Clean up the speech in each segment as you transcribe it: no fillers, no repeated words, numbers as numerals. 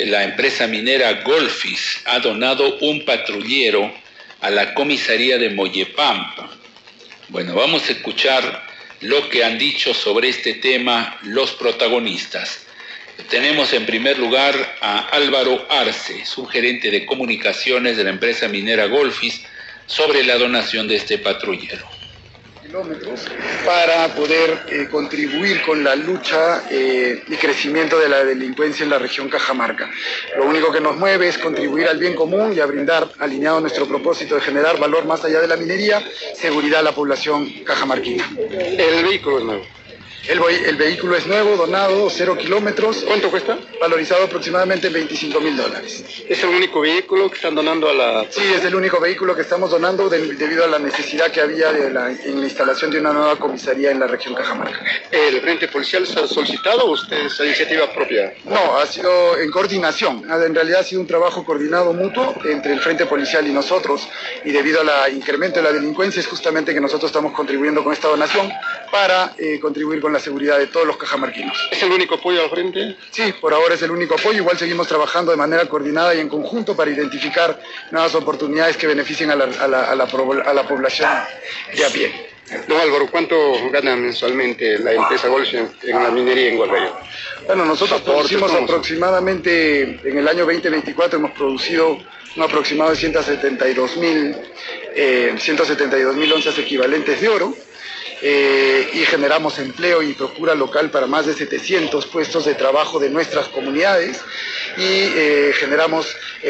la empresa minera Golfis ha donado un patrullero a la comisaría de Mollepampa. Bueno, vamos a escuchar lo que han dicho sobre este tema los protagonistas. Tenemos en primer lugar a Álvaro Arce, subgerente de comunicaciones de la empresa minera Golfis, sobre la donación de este patrullero. Kilómetros para poder contribuir con la lucha y crecimiento de la delincuencia en la región Cajamarca. Lo único que nos mueve es contribuir al bien común y a brindar, alineado a nuestro propósito de generar valor más allá de la minería, seguridad a la población cajamarquina. El vehículo es nuevo. El vehículo es nuevo, donado, 0 kilómetros. ¿Cuánto cuesta? Valorizado aproximadamente en $25.000. ¿Es el único vehículo que están donando a la...? Sí, es el único vehículo que estamos donando debido a la necesidad que había en la instalación de una nueva comisaría en la región Cajamarca. ¿El Frente Policial se ha solicitado o usted es a iniciativa propia? No, ha sido en coordinación. En realidad ha sido un trabajo coordinado mutuo entre el Frente Policial y nosotros, y debido al incremento de la delincuencia es justamente que nosotros estamos contribuyendo con esta donación para contribuir con la seguridad de todos los cajamarquinos. ¿Es el único apoyo al frente? Sí, por ahora es el único apoyo. Igual seguimos trabajando de manera coordinada y en conjunto para identificar nuevas oportunidades que beneficien a la población de a pie. Don Álvaro, ¿cuánto gana mensualmente la empresa Golfis en la minería en Hualgayo? Bueno, nosotros producimos aproximadamente, en el año 2024 hemos producido un aproximado de 172.000 onzas equivalentes de oro. Y generamos empleo y procura local para más de 700 puestos de trabajo de nuestras comunidades y generamos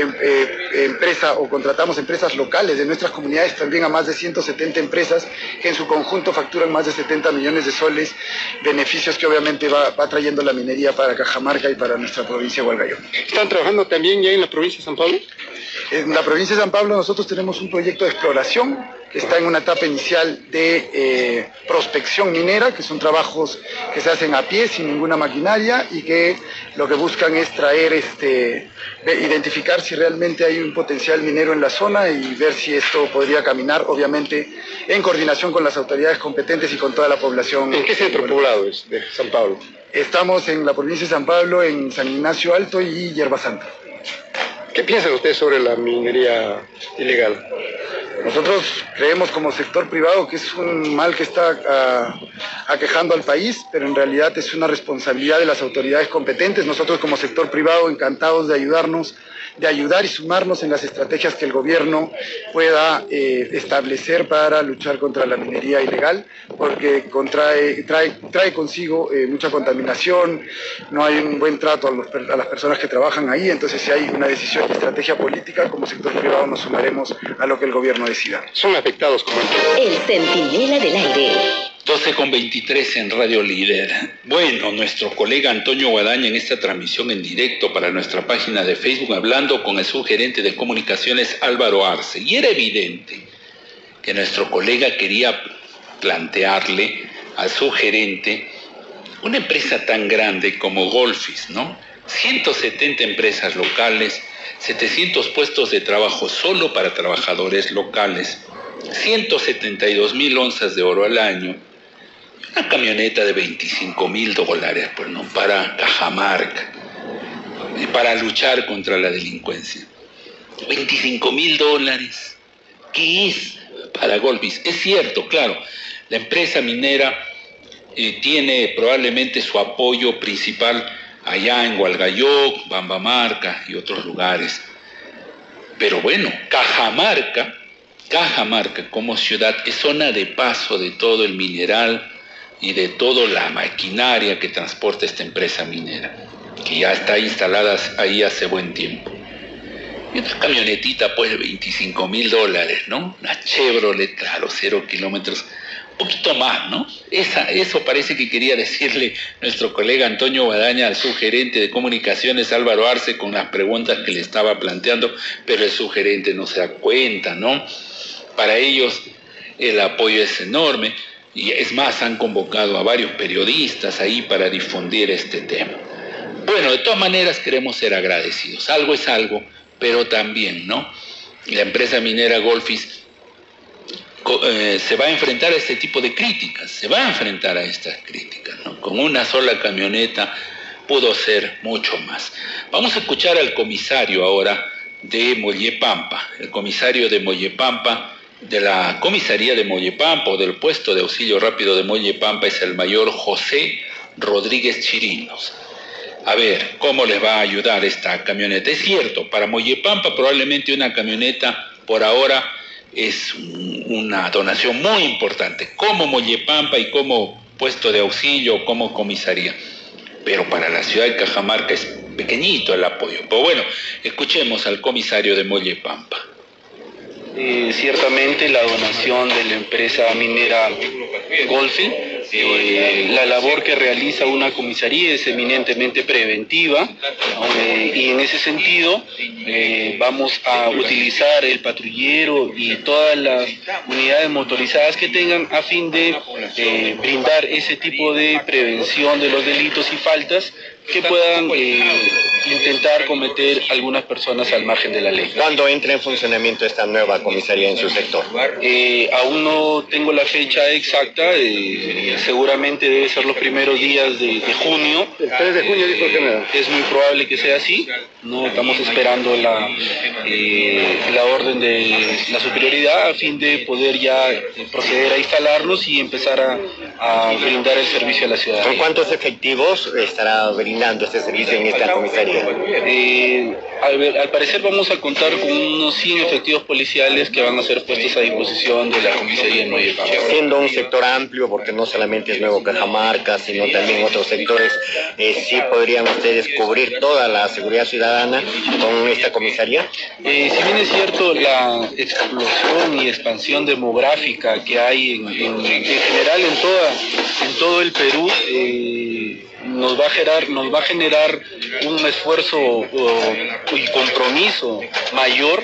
contratamos empresas locales de nuestras comunidades también a más de 170 empresas que en su conjunto facturan más de 70 millones de soles, beneficios que obviamente va trayendo la minería para Cajamarca y para nuestra provincia de Hualgayo. ¿Están trabajando también ya en la provincia de San Pablo? En la provincia de San Pablo nosotros tenemos un proyecto de exploración que está en una etapa inicial de prospección minera, que son trabajos que se hacen a pie, sin ninguna maquinaria, y que lo que buscan es traer, identificar si realmente hay un potencial minero en la zona y ver si esto podría caminar, obviamente, en coordinación con las autoridades competentes y con toda la población. ¿En qué centro poblado es de San Pablo? Estamos en la provincia de San Pablo, en San Ignacio Alto y Hierba Santa. ¿Qué piensan ustedes sobre la minería ilegal? Nosotros creemos como sector privado que es un mal que está aquejando al país, pero en realidad es una responsabilidad de las autoridades competentes. Nosotros como sector privado encantados de ayudar y sumarnos en las estrategias que el gobierno pueda establecer para luchar contra la minería ilegal, porque trae consigo mucha contaminación, no hay un buen trato a las personas que trabajan ahí. Entonces, si hay una decisión de estrategia política, como sector privado nos sumaremos a lo que el gobierno decida. Son afectados como el Centinela del Aire. 12:23 en Radio Líder. Bueno, nuestro colega Antonio Guadaña en esta transmisión en directo para nuestra página de Facebook, hablando con el subgerente de comunicaciones Álvaro Arce. Y era evidente que nuestro colega quería plantearle al subgerente una empresa tan grande como Golfis, ¿no? 170 empresas locales, 700 puestos de trabajo solo para trabajadores locales, 172.000 onzas de oro al año, una camioneta de $25.000, pues, ¿no? Para Cajamarca, y para luchar contra la delincuencia. $25.000, ¿qué es para Golfis? Es cierto, claro, la empresa minera tiene probablemente su apoyo principal allá en Hualgayoc, Bambamarca y otros lugares. Pero bueno, Cajamarca como ciudad es zona de paso de todo el mineral y de toda la maquinaria que transporta esta empresa minera, que ya está instalada ahí hace buen tiempo. Y otra camionetita, pues, de $25.000, ¿no? Una Chevrolet, claro, 0 kilómetros, un poquito más, ¿no? Eso parece que quería decirle nuestro colega Antonio Guadaña al subgerente de comunicaciones Álvaro Arce con las preguntas que le estaba planteando, pero el subgerente no se da cuenta, ¿no? Para ellos el apoyo es enorme, y es más, han convocado a varios periodistas ahí para difundir este tema. Bueno, de todas maneras queremos ser agradecidos. Algo es algo, pero también, ¿no? La empresa minera Golfis se va a enfrentar a este tipo de críticas, se va a enfrentar a estas críticas, ¿no? Con una sola camioneta pudo ser mucho más. Vamos a escuchar al comisario ahora de Mollepampa, el comisario de Mollepampa, de la comisaría de Mollepampa o del puesto de auxilio rápido de Mollepampa, es el mayor José Rodríguez Chirinos. A ver, ¿cómo les va a ayudar esta camioneta? Es cierto, para Mollepampa probablemente una camioneta por ahora es una donación muy importante, como Mollepampa y como puesto de auxilio, como comisaría. Pero para la ciudad de Cajamarca es pequeñito el apoyo. Pero bueno, escuchemos al comisario de Mollepampa. Ciertamente la donación de la empresa minera Goldfield, la labor que realiza una comisaría es eminentemente preventiva, y en ese sentido vamos a utilizar el patrullero y todas las unidades motorizadas que tengan a fin de brindar ese tipo de prevención de los delitos y faltas que puedan intentar cometer algunas personas al margen de la ley. ¿Cuándo entra en funcionamiento esta nueva comisaría en su sector? Aún no tengo la fecha exacta, seguramente debe ser los primeros días de junio. El 3 de junio dijo el general. Es muy probable que sea así. No estamos esperando la orden de la superioridad a fin de poder ya proceder a instalarnos y empezar a brindar el servicio a la ciudadanía. ¿Con cuántos efectivos estará brindando este servicio en esta comisaría? Al parecer vamos a contar con unos 100 efectivos policiales que van a ser puestos a disposición de la comisaría de Mollepampa. Siendo un sector amplio, porque no solamente es Nuevo Cajamarca, sino también otros sectores, ¿sí podrían ustedes cubrir toda la seguridad ciudadana con esta comisaría? Si bien es cierto, la explosión y expansión demográfica que hay en general en todo el Perú, nos va a generar un esfuerzo y compromiso mayor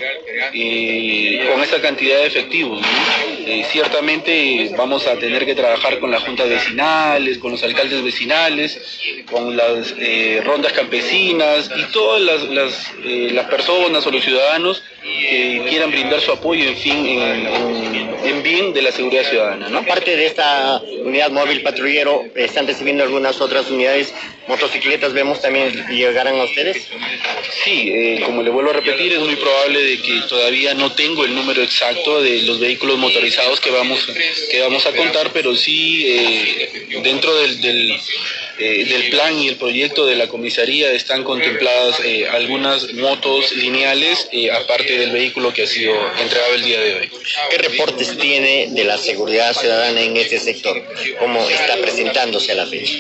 con esa cantidad de efectivos, ¿no? Ciertamente vamos a tener que trabajar con las juntas vecinales, con los alcaldes vecinales, con las rondas campesinas y todas las personas o los ciudadanos que quieran brindar su apoyo, en fin, en bien de la seguridad ciudadana, ¿no? Aparte de esta unidad móvil patrullero, ¿están recibiendo algunas otras unidades motocicletas? ¿Vemos también llegarán a ustedes? Sí, como le vuelvo a repetir, es muy probable de que todavía no tengo el número exacto de los vehículos motorizados que vamos a contar, pero sí dentro del plan y el proyecto de la comisaría están contempladas algunas motos lineales, aparte del vehículo que ha sido entregado el día de hoy. ¿Qué reportes tiene de la seguridad ciudadana en este sector? ¿Cómo está presentándose a la fecha?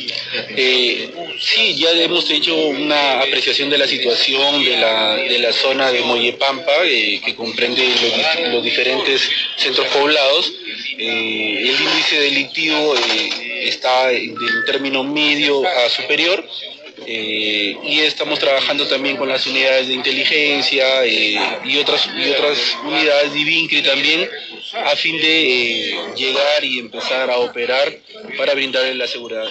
Sí, ya hemos hecho una apreciación de la situación de la zona de Mollepampa, que comprende los diferentes centros poblados. El índice delictivo está en término medio a superior, y estamos trabajando también con las unidades de inteligencia y otras unidades de INCRI también, a fin de llegar y empezar a operar para brindarle la seguridad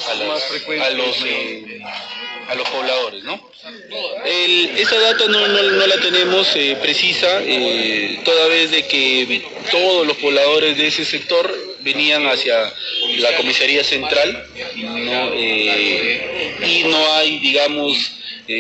a los pobladores, ¿no? Esa data no la tenemos precisa, toda vez de que todos los pobladores de ese sector venían hacia la comisaría central, ¿no? Y no hay, digamos,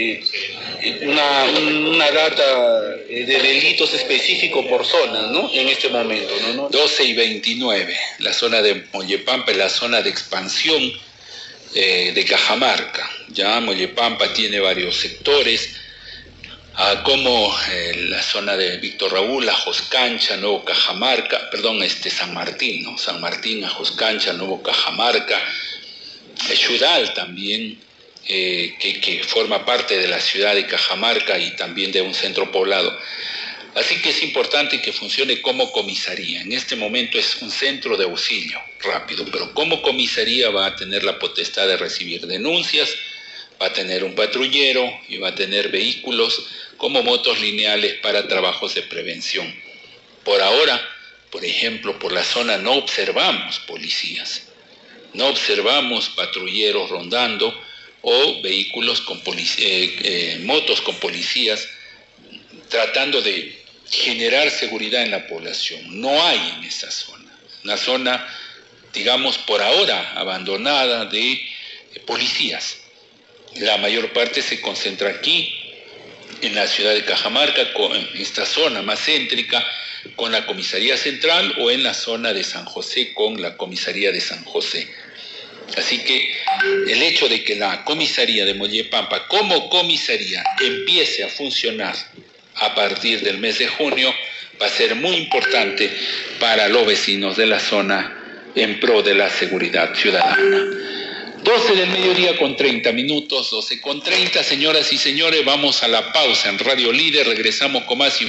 una data de delitos específicos por zonas, ¿no? En este momento, ¿no? 12 y 29, la zona de Mollepampa es la zona de expansión de Cajamarca. Ya Mollepampa tiene varios sectores, como la zona de Víctor Raúl, Ajoscancha, Nuevo Cajamarca, San Martín, ¿no? San Martín, Ajoscancha, Nuevo Cajamarca, Xudal también, que forma parte de la ciudad de Cajamarca y también de un centro poblado. Así que es importante que funcione como comisaría. En este momento es un centro de auxilio rápido, pero como comisaría va a tener la potestad de recibir denuncias, va a tener un patrullero y va a tener vehículos como motos lineales para trabajos de prevención. Por ahora, por ejemplo, por la zona no observamos policías, no observamos patrulleros rondando o vehículos con motos con policías tratando de generar seguridad en la población. No hay en esa zona, una zona, digamos, por ahora abandonada de policías. La mayor parte se concentra aquí, en la ciudad de Cajamarca, con esta zona más céntrica, con la comisaría central, o en la zona de San José con la comisaría de San José. Así que el hecho de que la comisaría de Mollepampa como comisaría empiece a funcionar a partir del mes de junio va a ser muy importante para los vecinos de la zona en pro de la seguridad ciudadana. 12 del mediodía con 30 minutos, 12 con 30, señoras y señores, vamos a la pausa en Radio Líder, regresamos con más.